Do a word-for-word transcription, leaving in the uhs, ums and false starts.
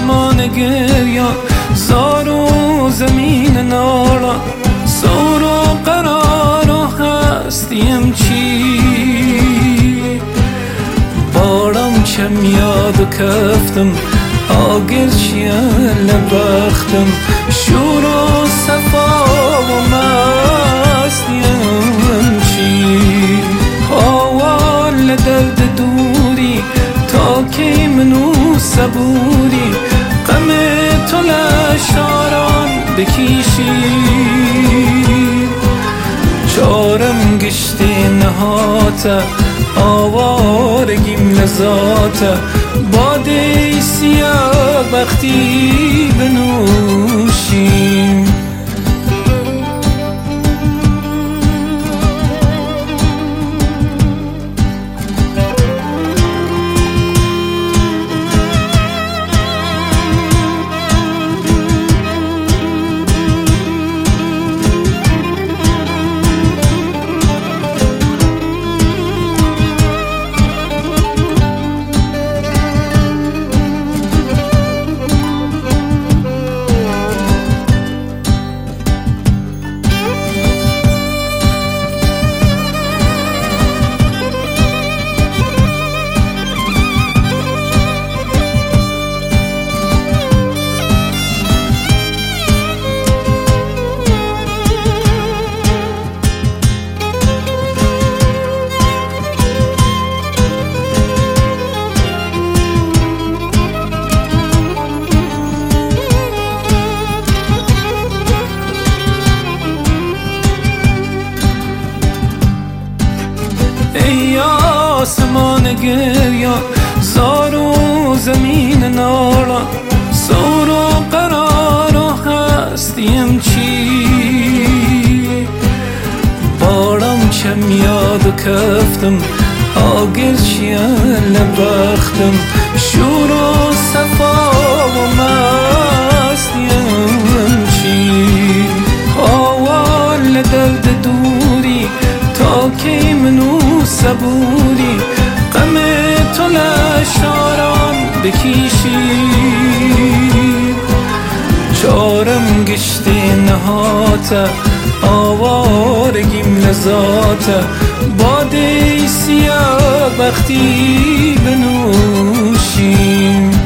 آسمان گریان، زار و زمین نارا، سور و قرار و هستیم چی؟ بارم چم یاد و کفتم آگر چیان لبختم، شور و صفا و مستیم چی؟ آوال درد دوری تا کی منو صبوری، غم تو لشاران بکیشی، چارم گشتی نهاته آوارگیم لذاته، باده سیاه بختی بنوشیم. ای آسمان گریان، زار و زمین نارا، سور و قرار و هستیم چی؟ بارم چم یاد و کفتم آگر چیان لبختم، شور و صفا و مستیم چی؟ آوال درد دوری تا کی منو صبوری، غم تو لشاران بکیشی، چارم گشتی نهاته آوارگیم لذاته، باده سیاه بختی بنوشیم.